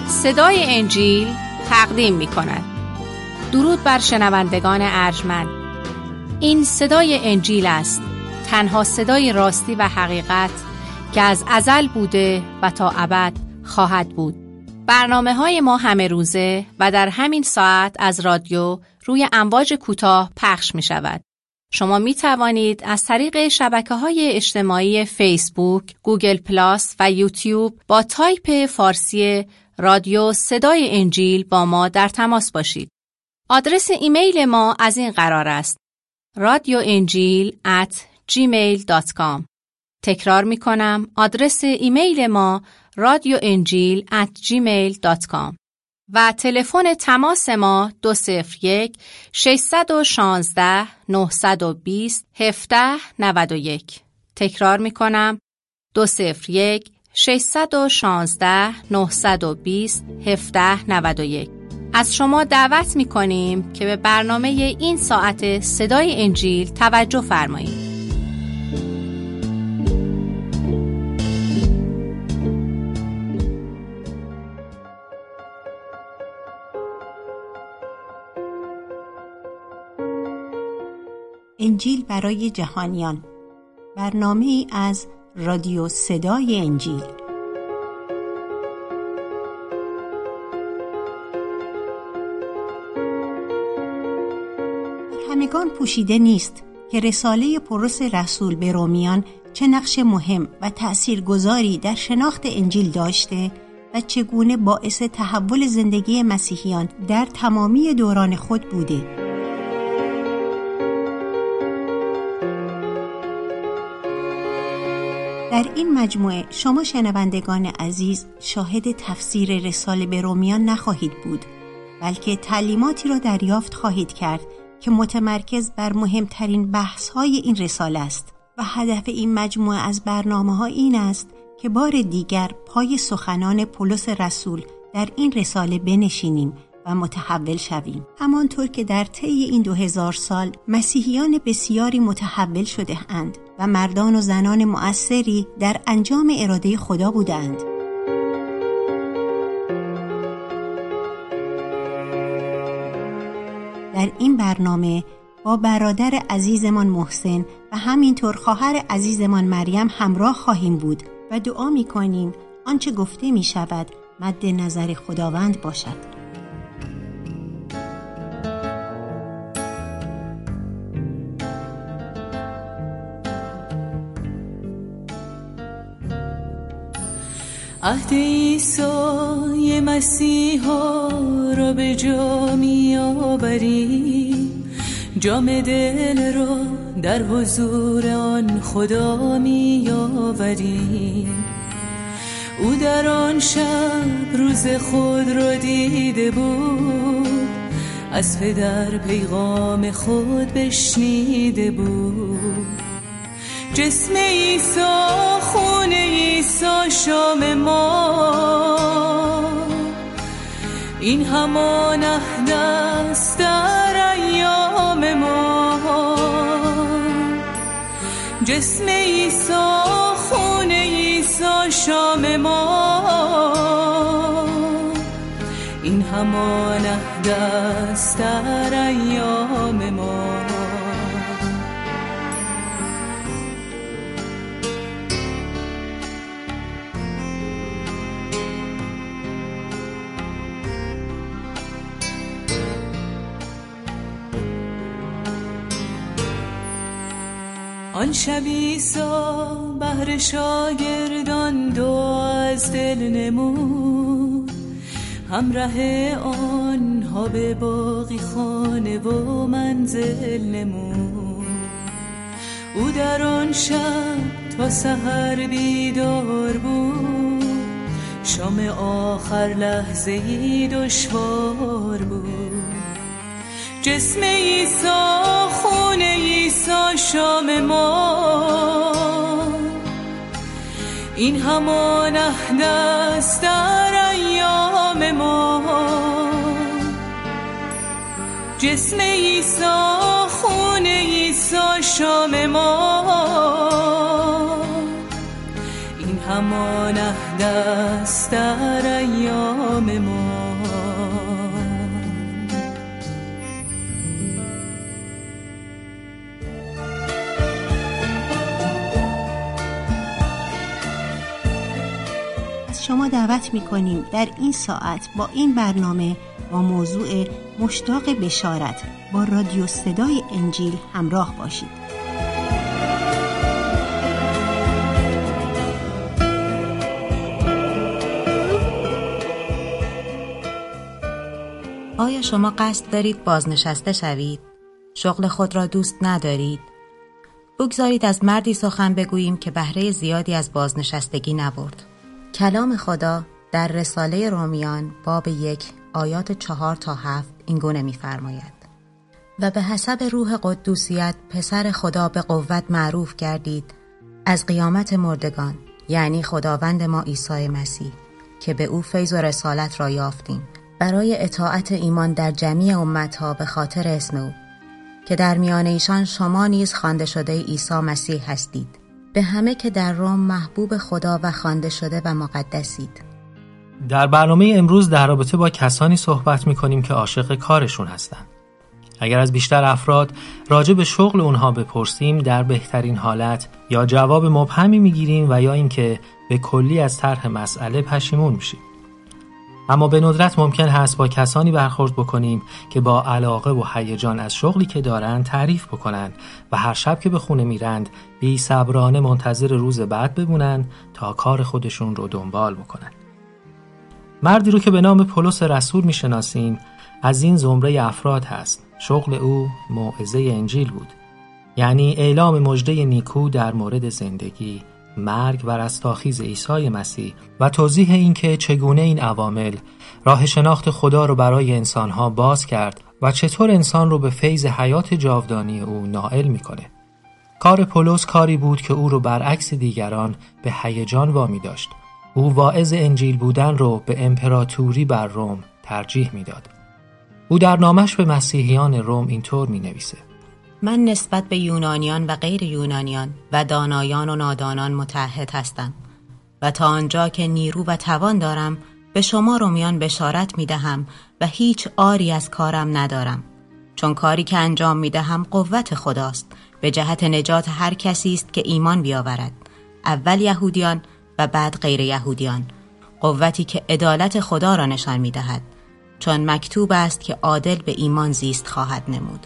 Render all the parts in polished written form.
صدای انجیل تقدیم می کند. درود بر شنوندگان ارجمند. این صدای انجیل است، تنها صدای راستی و حقیقت که از ازل بوده و تا ابد خواهد بود. برنامه‌های ما همه روزه و در همین ساعت از رادیو روی امواج کوتاه پخش می شود. شما می توانید از طریق شبکه‌های اجتماعی فیسبوک، گوگل پلاس و یوتیوب با تایپ فارسی رادیو صدای انجیل با ما در تماس باشید. آدرس ایمیل ما از این قرار است: radioenjil@gmail.com. تکرار می کنم، آدرس ایمیل ما radioenjil@gmail.com و تلفن تماس ما 201-616-920-1791. تکرار می کنم، 201-616-920-1791. از شما دعوت می کنیم که به برنامه این ساعت صدای انجیل توجه فرمایید. انجیل برای جهانیان، برنامه‌ای از رادیو صدای انجیل. همگان پوشیده نیست که رساله پولس رسول به رومیان چه نقش مهم و تأثیرگذاری در شناخت انجیل داشته و چگونه باعث تحول زندگی مسیحیان در تمامی دوران خود بوده. در این مجموعه شما شنوندگان عزیز شاهد تفسیر رساله به رومیان نخواهید بود، بلکه تعلیماتی را دریافت خواهید کرد که متمرکز بر مهمترین بحث‌های این رساله است و هدف این مجموعه از برنامه‌ها این است که بار دیگر پای سخنان پولس رسول در این رساله بنشینیم و متحول شویم. همانطور که در طی این 2000 سال مسیحیان بسیاری متحول شده اند و مردان و زنان مؤثری در انجام اراده خدا بودند. در این برنامه با برادر عزیزمان محسن و همینطور خواهر عزیزمان مریم همراه خواهیم بود و دعا می‌کنیم آنچه گفته می‌شود مد نظر خداوند باشد. عهد عیسی مسیحا را به جا می آوریم، جام دل را در حضور آن خدا می آوریم. او در آن شب روز خود را دیده بود، از پدر پیغام خود بشنیده بود. جسم عیسی، خون عیسی، شام ما، این همان عهد است در ایام ما. جسم عیسی، خون عیسی، شام ما، این همان عهد است در ایام ما. آن شب عیسی بهر شاگردان دعا از دل نمود، همراه آنها به باغی خانه و منزل نمود. او در آن شب تا سحر بیدار بود، شام آخر لحظه‌ای دشوار بود. جسم عیسی، خون عیسی، شام ما، این همان عهد است در ایام ما. جسم عیسی، خون عیسی، شام ما، این همان عهد است در ایام شام ما. شما دعوت می‌کنیم در این ساعت با این برنامه با موضوع مشتاق بشارت با رادیو صدای انجیل همراه باشید. آیا شما قصد دارید بازنشسته شوید؟ شغل خود را دوست ندارید؟ بگذارید از مردی سخن بگوییم که بهره زیادی از بازنشستگی نبرد. کلام خدا در رساله رومیان باب 1 آیات 4 تا 7 این گونه می‌فرماید: و به حسب روح قدوسیت پسر خدا به قوت معروف گردید از قیامت مردگان، یعنی خداوند ما عیسی مسیح، که به او فیض و رسالت را یافتیم برای اطاعت ایمان در جمیع امتها به خاطر اسم او، که در میان ایشان شما نیز خوانده شده عیسی مسیح هستید، به همه که در روم محبوب خدا و خوانده شده و مقدسید. در برنامه امروز در رابطه با کسانی صحبت می‌کنیم که عاشق کارشون هستند. اگر از بیشتر افراد راجع به شغل اونها بپرسیم، در بهترین حالت یا جواب مبهمی می‌گیریم و یا اینکه به کلی از طرح مسئله پشیمون میشیم. اما به ندرت ممکن هست با کسانی برخورد بکنیم که با علاقه و هیجان از شغلی که دارن تعریف بکنن و هر شب که به خونه میرند بی‌صبرانه منتظر روز بعد بمونن تا کار خودشون رو دنبال بکنن. مردی رو که به نام پولس رسول میشناسیم از این زمره افراد هست. شغل او موعظه انجیل بود، یعنی اعلام مژده نیکو در مورد زندگی، مرگ و رستاخیز عیسی مسیح و توضیح این که چگونه این عوامل راه شناخت خدا رو برای انسانها باز کرد و چطور انسان رو به فیض حیات جاودانی او نائل میکنه. کار پولس کاری بود که او رو برعکس دیگران به هیجان وامی داشت. او واعظ انجیل بودن رو به امپراتوری بر روم ترجیح میداد. او در نامش به مسیحیان روم اینطور مینویسه: من نسبت به یونانیان و غیر یونانیان و دانایان و نادانان متعهد هستم و تا آنجا که نیرو و توان دارم به شما رومیان بشارت میدهم و هیچ عاری از کارم ندارم، چون کاری که انجام میدهم قوت خداست به جهت نجات هر کسی است که ایمان بیاورد، اول یهودیان و بعد غیر یهودیان، قوتی که عدالت خدا را نشان میدهد، چون مکتوب است که عادل به ایمان زیست خواهد نمود.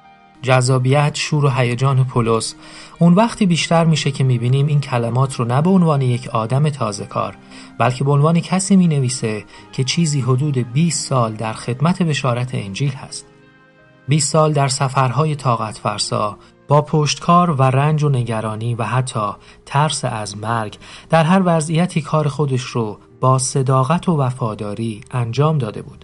جذابیت، شور و هیجان پولس اون وقتی بیشتر میشه که میبینیم این کلمات رو نه به عنوان یک آدم تازه کار، بلکه به عنوان کسی مینویسه که چیزی حدود 20 سال در خدمت بشارت انجیل هست. 20 سال در سفرهای طاقت فرسا با پشتکار و رنج و نگرانی و حتی ترس از مرگ در هر وضعیتی کار خودش رو با صداقت و وفاداری انجام داده بود.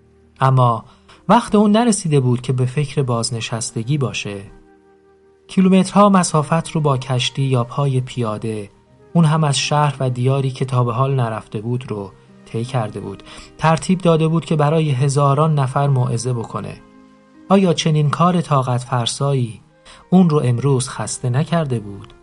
اما وقت اون نرسیده بود که به فکر بازنشستگی باشه. کیلومترها مسافت رو با کشتی یا پای پیاده، اون هم از شهر و دیاری که تا به حال نرفته بود رو طی کرده بود. ترتیب داده بود که برای هزاران نفر موعظه بکنه. آیا چنین کار طاقت فرسایی اون رو امروز خسته نکرده بود؟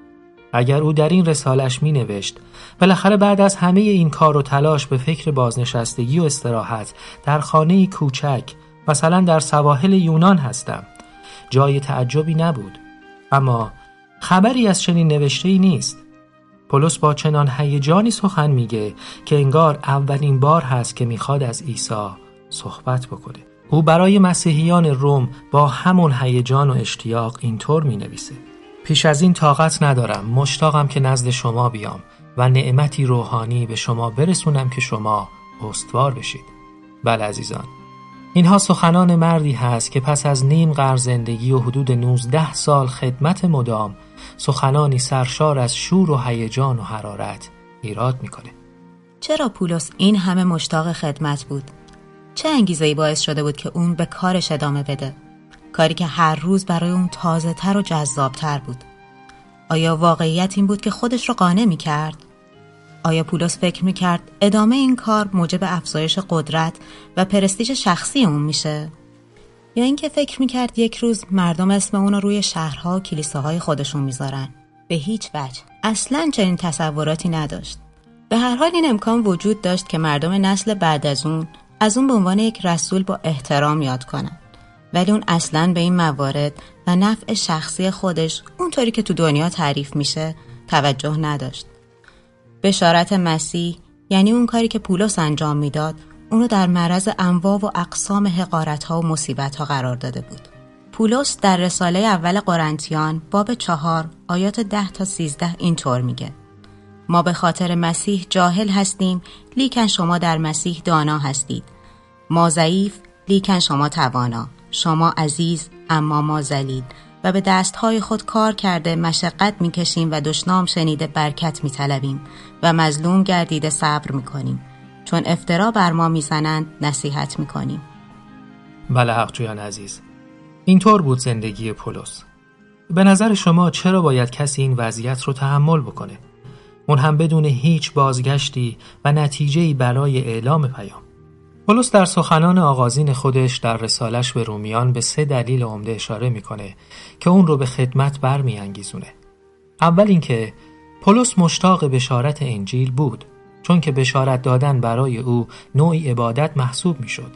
اگر او در این رسالش می نوشت بالاخره بعد از همه این کار و تلاش به فکر بازنشستگی و استراحت در خانه‌ای کوچک مثلا در سواحل یونان هستم، جای تعجبی نبود. اما خبری از چنین نوشته‌ای نیست. پولس با چنان هیجانی سخن میگه که انگار اولین بار هست که میخواد از عیسی صحبت بکنه. او برای مسیحیان روم با همون هیجان و اشتیاق اینطور مینویسه: پیش از این طاقت ندارم، مشتاقم که نزد شما بیام و نعمتی روحانی به شما برسونم که شما استوار بشید. بله عزیزان، اینها سخنان مردی هست که پس از نیم قرن زندگی و حدود 19 سال خدمت مدام، سخنانی سرشار از شور و هیجان و حرارت ایراد میکنه. چرا پولس این همه مشتاق خدمت بود؟ چه انگیزه‌ای باعث شده بود که اون به کارش ادامه بده؟ کاری که هر روز برای اون تازه تر و جذاب تر بود. آیا واقعیت این بود که خودش رو قانع می کرد؟ آیا پولس فکر می کرد ادامه این کار موجب افزایش قدرت و پرستیژ شخصی اون میشه؟ یا اینکه فکر می کرد یک روز مردم اسم اون رو روی شهرها و کلیساهای خودشون میذارن؟ به هیچ وجه. اصلاً چنین تصوراتی نداشت. به هر حال این امکان وجود داشت که مردم نسل بعد از اون به عنوان یک رسول با احترام یاد کنن، ولی اون اصلاً به این موارد و نفع شخصی خودش اونطوری که تو دنیا تعریف میشه توجه نداشت. بشارت مسیح، یعنی اون کاری که پولس انجام میداد، اونو در معرض انواع و اقسام حقارت‌ها و مصیبت‌ها قرار داده بود. پولس در رساله اول قرنتیان باب 4 آیات 10 تا 13 اینطور میگه: ما به خاطر مسیح جاهل هستیم، لیکن شما در مسیح دانا هستید. ما ضعیف، لیکن شما توانا. شما عزیز، اما ما ذلیل. و به دستهای خود کار کرده مشقت میکشیم و دشنام شنیده برکت میطلبیم و مظلوم گردیده صبر میکنیم. چون افترا بر ما میزنند نصیحت میکنیم. بله حقجویان عزیز، اینطور بود زندگی پولس. به نظر شما چرا باید کسی این وضعیت رو تحمل بکنه؟ اون هم بدون هیچ بازگشتی و نتیجه‌ای برای اعلام پیام. پولس در سخنان آغازین خودش در رسالش به رومیان به 3 دلیل عمده اشاره میکنه که اون رو به خدمت برمیانگیزونه. اول اینکه پولس مشتاق بشارت انجیل بود، چون که بشارت دادن برای او نوعی عبادت محسوب میشد.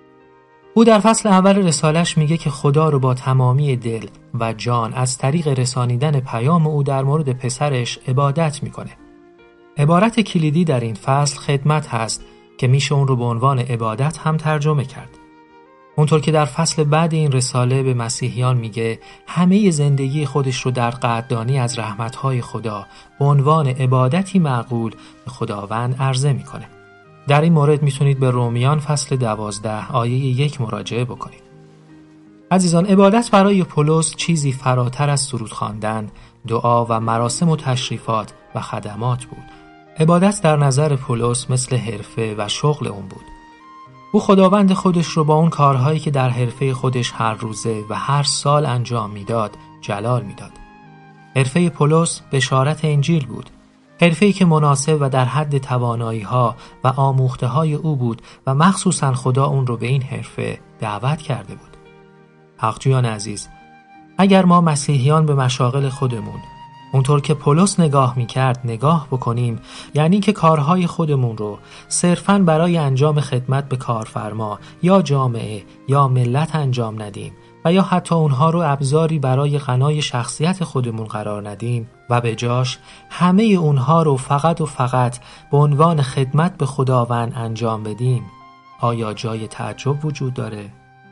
او در فصل اول رسالش میگه که خدا رو با تمامی دل و جان از طریق رسانیدن پیام او در مورد پسرش عبادت میکنه. عبارت کلیدی در این فصل خدمت هست که میشه اون رو به عنوان عبادت هم ترجمه کرد. اونطور که در فصل بعد این رساله به مسیحیان میگه همه زندگی خودش رو در قدردانی از رحمت‌های خدا به عنوان عبادتی معقول به خداوند عرضه میکنه. در این مورد میتونید به رومیان فصل 12 آیه 1 مراجعه بکنید. عزیزان، عبادت برای پولس چیزی فراتر از سرود خواندن، دعا و مراسم و تشریفات و خدمات بود. عبادت در نظر پولس مثل حرفه و شغل اون بود. او خداوند خودش رو با اون کارهایی که در حرفه خودش هر روزه و هر سال انجام میداد جلال میداد. حرفه پولس بشارت انجیل بود. حرفه‌ای که مناسب و در حد توانایی‌ها و آموخته‌های او بود و مخصوصاً خدا اون رو به این حرفه دعوت کرده بود. حقجویان عزیز، اگر ما مسیحیان به مشاغل خودمون اونطور که پولس نگاه میکرد نگاه بکنیم، یعنی که کارهای خودمون رو صرفاً برای انجام خدمت به کارفرما یا جامعه یا ملت انجام ندیم و یا حتی اونها رو ابزاری برای غنای شخصیت خودمون قرار ندیم و به جاش همه اونها رو فقط و فقط به عنوان خدمت به خداوند انجام بدیم، آیا جای تعجب وجود داره؟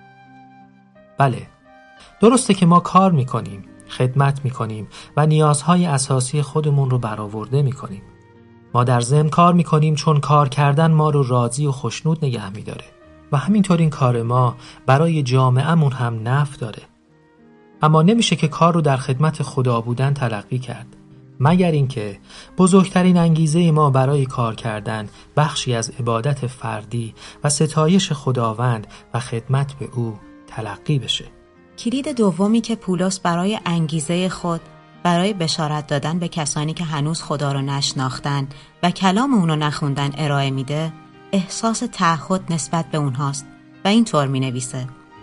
بله، درسته که ما کار میکنیم، خدمت میکنیم و نیازهای اساسی خودمون رو برآورده میکنیم. ما در ضمن کار میکنیم چون کار کردن ما رو راضی و خوشنود نگه میداره و همینطور این کار ما برای جامعه‌مون هم نفع داره. اما نمیشه که کار رو در خدمت خدا بودن تلقی کرد، مگر اینکه بزرگترین انگیزه ما برای کار کردن بخشی از عبادت فردی و ستایش خداوند و خدمت به او تلقی بشه. کلید دومی که پولس برای انگیزه خود برای بشارت دادن به کسانی که هنوز خدا رو نشناختن و کلام اونو نخوندن ارائه میده، احساس تعهد نسبت به اونهاست و اینطور مینویسه: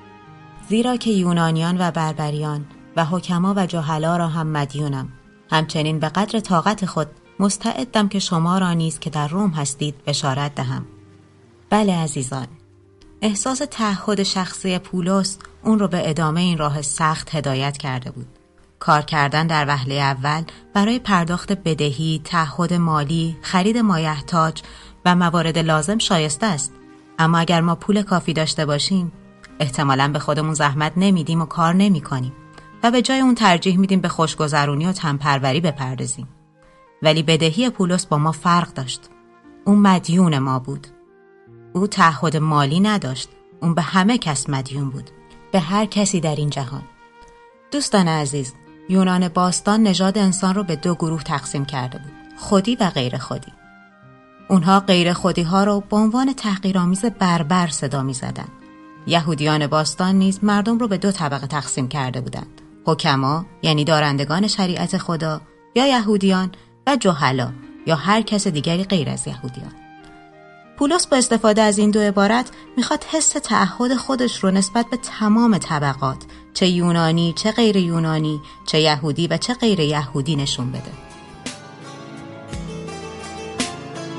زیرا که یونانیان و بربریان و حکما و جهلا را هم مدیونم، همچنین به قدر طاقت خود مستعدم که شما را نیز که در روم هستید بشارت دهم. بله عزیزان، احساس تعهد شخصی پولس اون رو به ادامه این راه سخت هدایت کرده بود. کار کردن در وهله اول برای پرداخت بدهی، تعهد مالی، خرید مایحتاج و موارد لازم شایسته است، اما اگر ما پول کافی داشته باشیم احتمالاً به خودمون زحمت نمیدیم و کار نمی کنیم و به جای اون ترجیح میدیم به خوشگذرونی و تنپروری بپردازیم. ولی بدهی پولس با ما فرق داشت. اون مدیون ما بود. او تعهد مالی نداشت. اون به همه کس مدیون بود، به هر کسی در این جهان. دوستان عزیز، یونان باستان نژاد انسان رو به 2 گروه تقسیم کرده بود: خودی و غیر خودی. اونها غیر خودی ها رو به عنوان تحقیرآمیز بربر صدا می زدن. یهودیان باستان نیز مردم رو به 2 طبقه تقسیم کرده بودند: حکما، یعنی دارندگان شریعت خدا، یا یهودیان، و جهلا، یا هر کس دیگری غیر از یهودیان. پولس با استفاده از این 2 عبارت میخواد حس تعهد خودش رو نسبت به تمام طبقات، چه یونانی، چه غیر یونانی، چه یهودی و چه غیر یهودی نشون بده.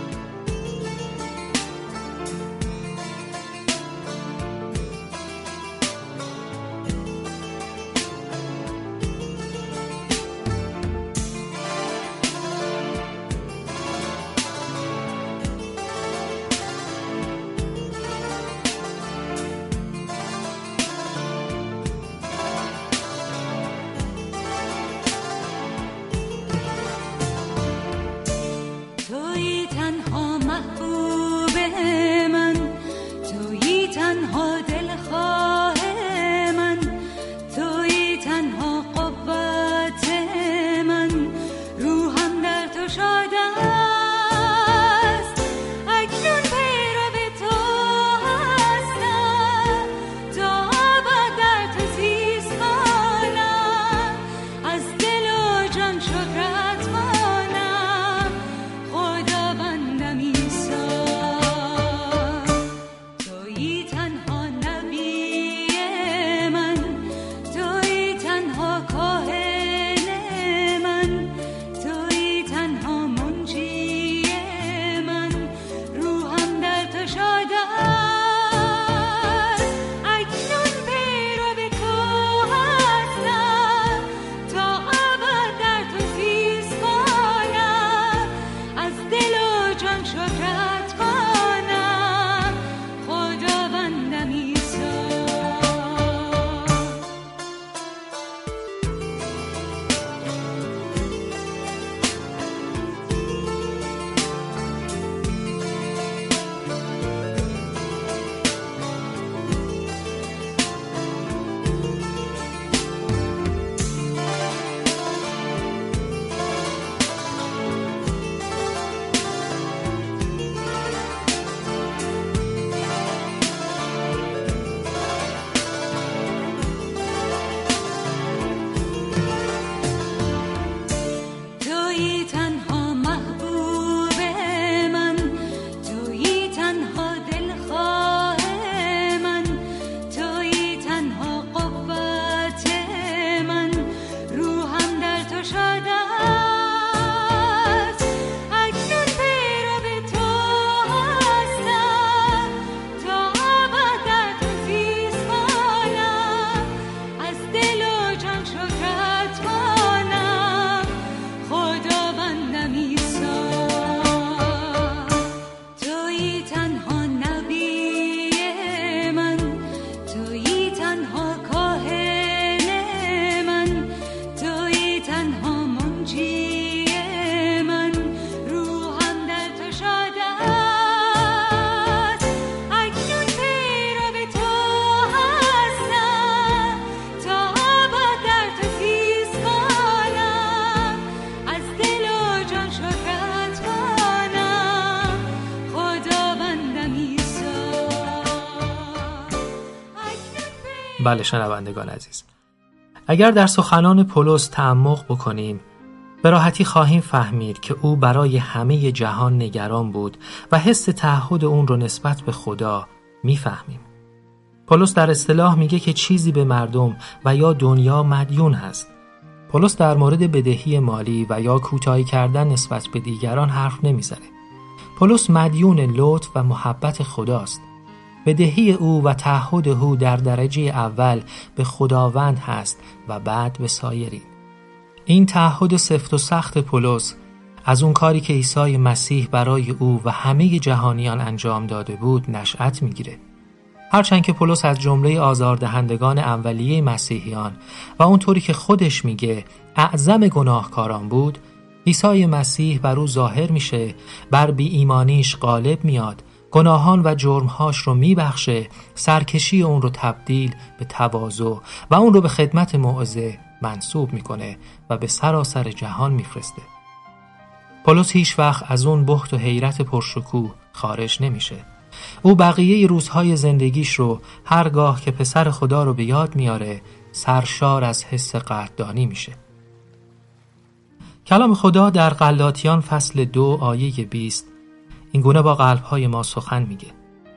بله شنوندگان عزیز، اگر در سخنان پولس تعمق بکنیم به راحتی خواهیم فهمید که او برای همه جهان نگران بود و حس تعهد اون رو نسبت به خدا میفهمیم. پولس در اصطلاح میگه که چیزی به مردم و یا دنیا مدیون هست. پولس در مورد بدهی مالی و یا کوتاهی کردن نسبت به دیگران حرف نمیزنه. پولس مدیون لطف و محبت خداست. بدهی او و تعهد او در درجه اول به خداوند هست و بعد به سایرین. این تعهد سفت و سخت پولس از اون کاری که عیسی مسیح برای او و همه جهانیان انجام داده بود نشأت میگیره. هرچند که پولس از جمله آزاردهندگان اولیه مسیحیان و اونطوری که خودش میگه اعظم گناهکاران بود، عیسی مسیح بر او ظاهر میشه، بر بی ایمانیش غالب میاد، گناهان و جرمهاش رو میبخشه، سرکشی اون رو تبدیل به تواضع و اون رو به خدمت موعظه منسوب میکنه و به سراسر جهان میفرسته. پولس هیچ وقت از اون بهت و حیرت پرشکوه خارج نمیشه. او بقیه روزهای زندگیش رو هرگاه که پسر خدا رو به یاد میاره سرشار از حس قدردانی میشه. کلام خدا در غلاطیان فصل 2 آیه 20 این گونه با قلبهای ما سخن میگه: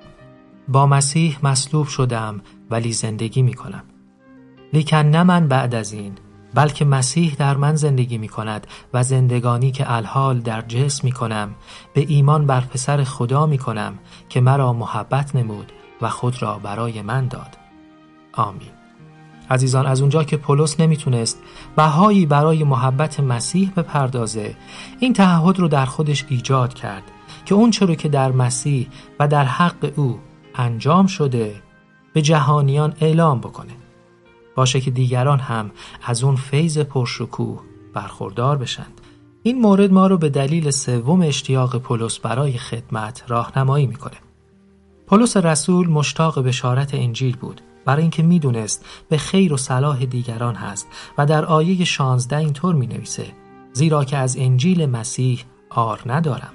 با مسیح مصلوب شدم ولی زندگی میکنم، لیکن نه من بعد از این، بلکه مسیح در من زندگی میکند و زندگانی که الحال در جسم میکنم به ایمان بر پسر خدا میکنم که مرا محبت نمود و خود را برای من داد. آمین. عزیزان، از اونجا که پولس نمیتونست بهایی برای محبت مسیح بپردازه، این تعهد رو در خودش ایجاد کرد که اون چرا که در مسیح و در حق او انجام شده به جهانیان اعلام بکنه، باشه که دیگران هم از اون فیض پرشکوه برخوردار بشند. این مورد ما رو به دلیل سوم اشتیاق پولس برای خدمت راهنمایی میکنه. پولس رسول مشتاق بشارت انجیل بود، برای اینکه میدونست به خیر و صلاح دیگران هست و در آیه 16 اینطور مینویسه: زیرا که از انجیل مسیح عار ندارم.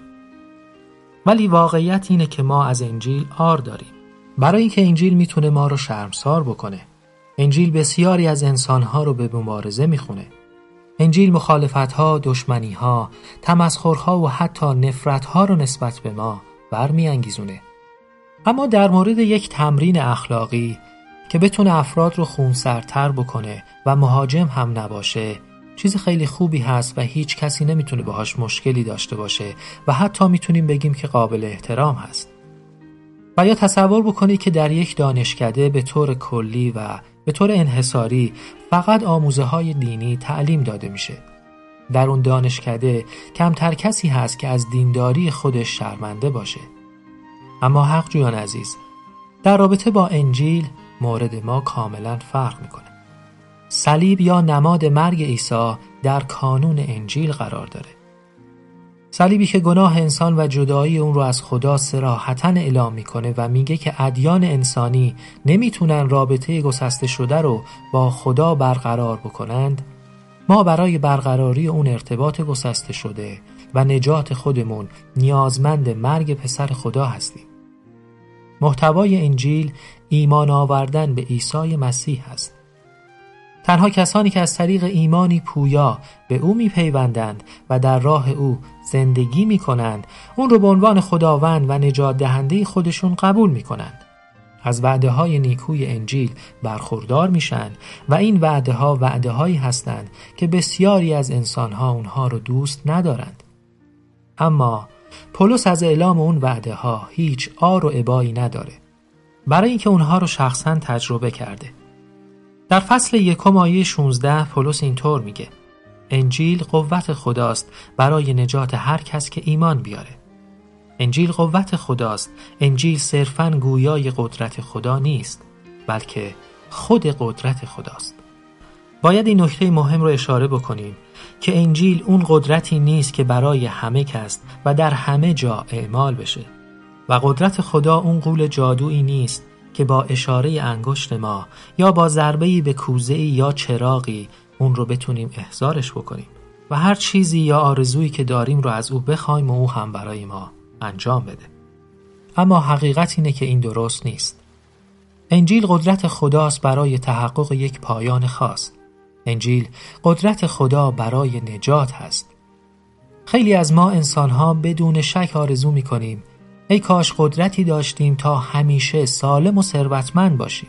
ولی واقعیت اینه که ما از انجیل عار داریم، برای اینکه انجیل میتونه ما رو شرمسار بکنه. انجیل بسیاری از انسانها رو به مبارزه میخونه. انجیل مخالفتها، دشمنیها، تمسخرها و حتی نفرتها رو نسبت به ما برمیانگیزونه. اما در مورد یک تمرین اخلاقی که بتونه افراد رو خونسردتر بکنه و مهاجم هم نباشه، چیز خیلی خوبی هست و هیچ کسی نمیتونه باهاش مشکلی داشته باشه و حتی میتونیم بگیم که قابل احترام هست. و یا تصور بکنید که در یک دانشکده به طور کلی و به طور انحصاری فقط آموزه‌های دینی تعلیم داده میشه. در اون دانشکده کمتر کسی هست که از دینداری خودش شرمنده باشه. اما حق جویان عزیز، در رابطه با انجیل مورد ما کاملا فرق میکنه. صلیب یا نماد مرگ عیسی در کانون انجیل قرار داره. صلیبی که گناه انسان و جدایی اون رو از خدا صراحتاً اعلام میکنه و میگه که ادیان انسانی نمیتونن رابطه گسسته شده رو با خدا برقرار بکنند. ما برای برقراری اون ارتباط گسسته شده و نجات خودمون نیازمند مرگ پسر خدا هستیم. محتوای انجیل ایمان آوردن به عیسی مسیح است. تنها کسانی که از طریق ایمانی پویا به او میپیوندند و در راه او زندگی میکنند، اون رو به عنوان خداوند و نجات دهنده خودشون قبول میکنند. از وعده های نیکوی انجیل برخوردار میشن و این وعده ها وعده هایی هستند که بسیاری از انسان ها اونها رو دوست ندارند. اما پولس از اعلام اون وعده ها هیچ عار و ابایی نداره، برای اینکه اونها رو شخصا تجربه کرده. در فصل 1 آیه 16 پولس اینطور میگه: انجیل قوت خداست برای نجات هر کس که ایمان بیاره. انجیل قوت خداست. انجیل صرفاً گویای قدرت خدا نیست، بلکه خود قدرت خداست. باید این نکته مهم رو اشاره بکنیم که انجیل اون قدرتی نیست که برای همه کس و در همه جا اعمال بشه و قدرت خدا اون غول جادویی نیست که با اشاره انگشت ما یا با ضربه‌ای به کوزه‌ای یا چراغی اون رو بتونیم احضارش بکنیم و هر چیزی یا آرزویی که داریم رو از او بخوایم و او هم برای ما انجام بده. اما حقیقت اینه که این درست نیست. انجیل قدرت خداست برای تحقق یک پایان خاص. انجیل قدرت خدا برای نجات هست. خیلی از ما انسان‌ها بدون شک آرزو می‌کنیم ای کاش قدرتی داشتیم تا همیشه سالم و ثروتمند باشیم.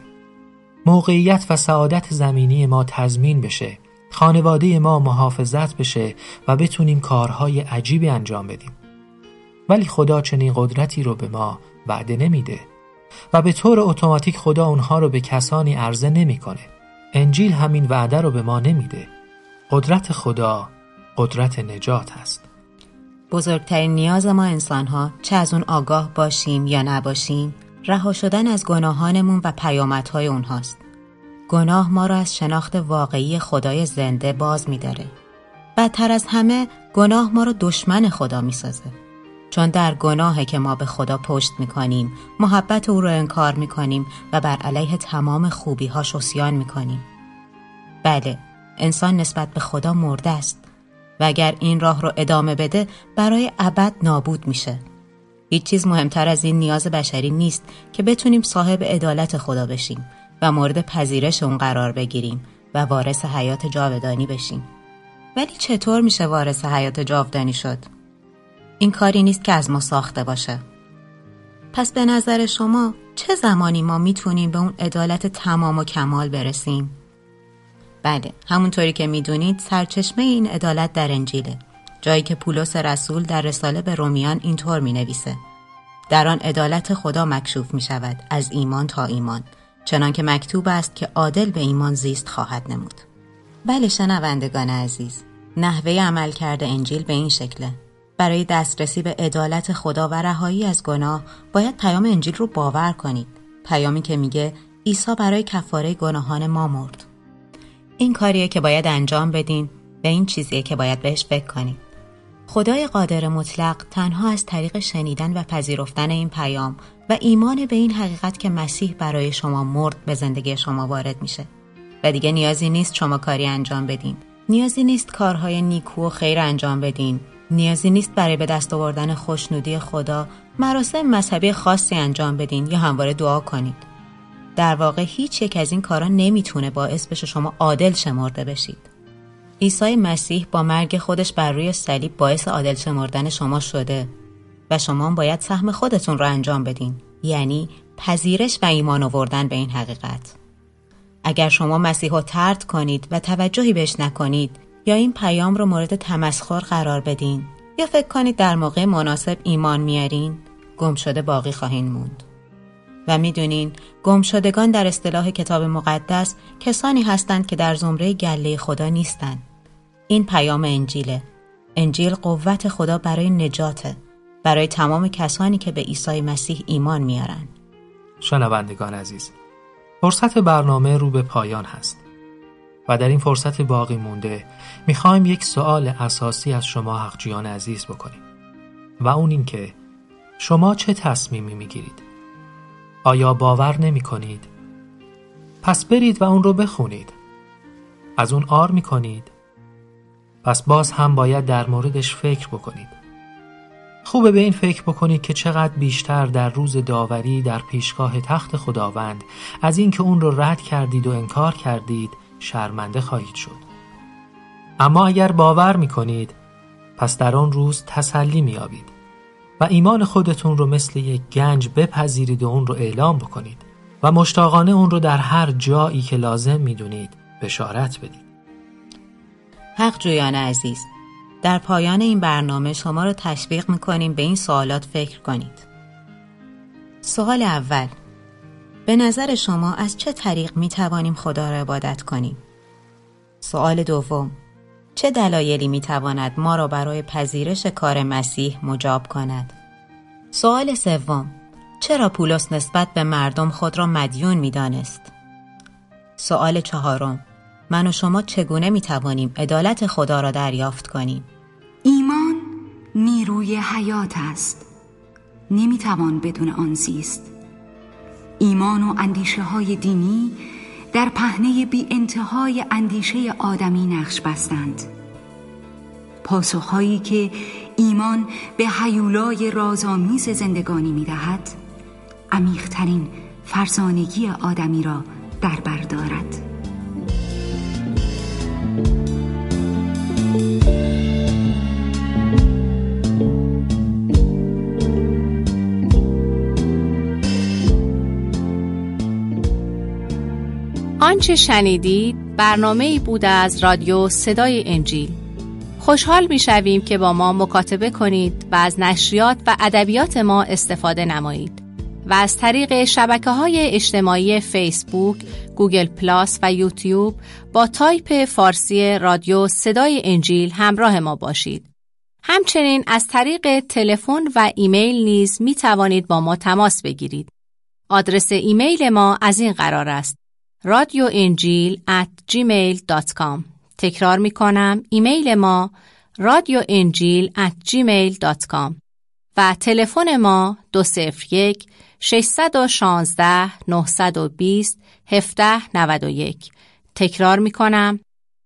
موقعیت و سعادت زمینی ما تضمین بشه، خانواده ما محافظت بشه و بتونیم کارهای عجیبی انجام بدیم. ولی خدا چنین قدرتی رو به ما وعده نمیده و به طور اتوماتیک خدا اونها رو به کسانی عرضه نمیکنه. انجیل همین وعده رو به ما نمیده. قدرت خدا قدرت نجات هست. بزرگترین نیاز ما انسان‌ها، چه از اون آگاه باشیم یا نباشیم، رها شدن از گناهانمون و پیامدهای اونهاست. گناه ما را از شناخت واقعی خدای زنده باز می‌داره. بدتر از همه، گناه ما را دشمن خدا می‌سازه. چون در گناهه که ما به خدا پشت می‌کنیم، محبت او را انکار می‌کنیم و بر علیه تمام خوبی‌هاش عصیان می‌کنیم. بله، انسان نسبت به خدا مرده است و اگر این راه رو ادامه بده برای ابد نابود میشه. هیچ چیز مهمتر از این نیاز بشری نیست که بتونیم صاحب عدالت خدا بشیم و مورد پذیرش اون قرار بگیریم و وارث حیات جاودانی بشیم. ولی چطور میشه وارث حیات جاودانی شد؟ این کاری نیست که از ما ساخته باشه. پس به نظر شما چه زمانی ما میتونیم به اون عدالت تمام و کمال برسیم؟ بله، همونطوری که میدونید سرچشمه این عدالت در انجیله، جایی که پولس رسول در رساله به رومیان اینطور مینویسه: در آن عدالت خدا مکشوف میشود از ایمان تا ایمان، چنان که مکتوب است که عادل به ایمان زیست خواهد نمود. بله شنوندگان عزیز، نحوه عمل کرده انجیل به این شکله. برای دسترسی به عدالت خدا و رهایی از گناه باید پیام انجیل رو باور کنید، پیامی که میگه عیسی برای کفاره گناهان ما مرد. این کاریه که باید انجام بدین و این چیزیه که باید بهش فکر کنید. خدای قادر مطلق تنها از طریق شنیدن و پذیرفتن این پیام و ایمان به این حقیقت که مسیح برای شما مرد به زندگی شما وارد میشه و دیگه نیازی نیست شما کاری انجام بدین. نیازی نیست کارهای نیکو و خیر انجام بدین. نیازی نیست برای به دست آوردن خوشنودی خدا مراسم مذهبی خاصی انجام بدین یا همواره دعا کنید. در واقع هیچ یک از این کارا نمیتونه باعث بشه شما عادل شمرده بشید. عیسی مسیح با مرگ خودش بر روی صلیب باعث عادل شمردن شما شده و شما باید سهم خودتون رو انجام بدین، یعنی پذیرش و ایمان آوردن به این حقیقت. اگر شما مسیح رو طرد کنید و توجهی بهش نکنید یا این پیام رو مورد تمسخر قرار بدین یا فکر کنید در موقع مناسب ایمان میارین، گم شده باقی خواهین موند. و میدونین گمشدگان در اصطلاح کتاب مقدس کسانی هستند که در زمره گله خدا نیستند. این پیام انجیله. انجیل قوت خدا برای نجاته، برای تمام کسانی که به عیسی مسیح ایمان میارن. شنوندگان عزیز، فرصت برنامه رو به پایان هست و در این فرصت باقی مونده میخوایم یک سوال اساسی از شما حقجویان عزیز بکنیم و اون این که شما چه تصمیمی میگیرید؟ آیا باور نمی کنید؟ پس برید و اون رو بخونید. از اون عار می کنید؟ پس باز هم باید در موردش فکر بکنید. خوبه به این فکر بکنید که چقدر بیشتر در روز داوری در پیشگاه تخت خداوند از این که اون رو رد کردید و انکار کردید شرمنده خواهید شد. اما اگر باور می کنید پس در آن روز تسلی می یابید و ایمان خودتون رو مثل یک گنج بپذیرید و اون رو اعلام بکنید و مشتاقانه اون رو در هر جایی که لازم میدونید بشارت بدید. حق جویان عزیز، در پایان این برنامه شما رو تشویق میکنیم به این سوالات فکر کنید. سوال اول: به نظر شما از چه طریق میتوانیم خدا را عبادت کنیم؟ سوال دوم: چه دلایلی میتواند ما را برای پذیرش کار مسیح مجاب کند؟ سوال سوم: چرا پولس نسبت به مردم خود را مدیون میدانست؟ سوال چهارم: من و شما چگونه میتوانیم عدالت خدا را دریافت کنیم؟ ایمان نیروی حیات است. نمیتوان بدون آن زیست. ایمان و اندیشه های دینی در پهنه بی انتهای اندیشه آدمی نقش بستند. پاسخهایی که ایمان به هیولای رازآمیز زندگانی می‌دهد، عمیق‌ترین فرزانگی آدمی را در بر دارد. آنچه شنیدید برنامه‌ای بود از رادیو صدای انجیل. خوشحال می‌شویم که با ما مکاتبه کنید و از نشریات و ادبیات ما استفاده نمایید و از طریق شبکه‌های اجتماعی فیسبوک، گوگل پلاس و یوتیوب با تایپ فارسی رادیو صدای انجیل همراه ما باشید. همچنین از طریق تلفن و ایمیل نیز می‌توانید با ما تماس بگیرید. آدرس ایمیل ما از این قرار است: radioenjil@gmail.com. تکرار می کنم، ایمیل ما radioenjil@gmail.com و تلفن ما 201-616-920-1791. تکرار می کنم،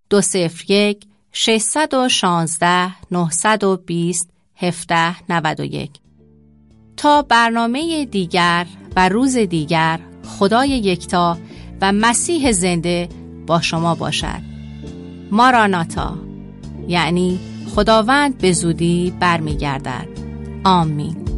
201-616-920-1791. تا برنامه دیگر و روز دیگر، خدای یکتا و مسیح زنده با شما باشد. ماراناتا، یعنی خداوند به زودی برمیگردد. آمین.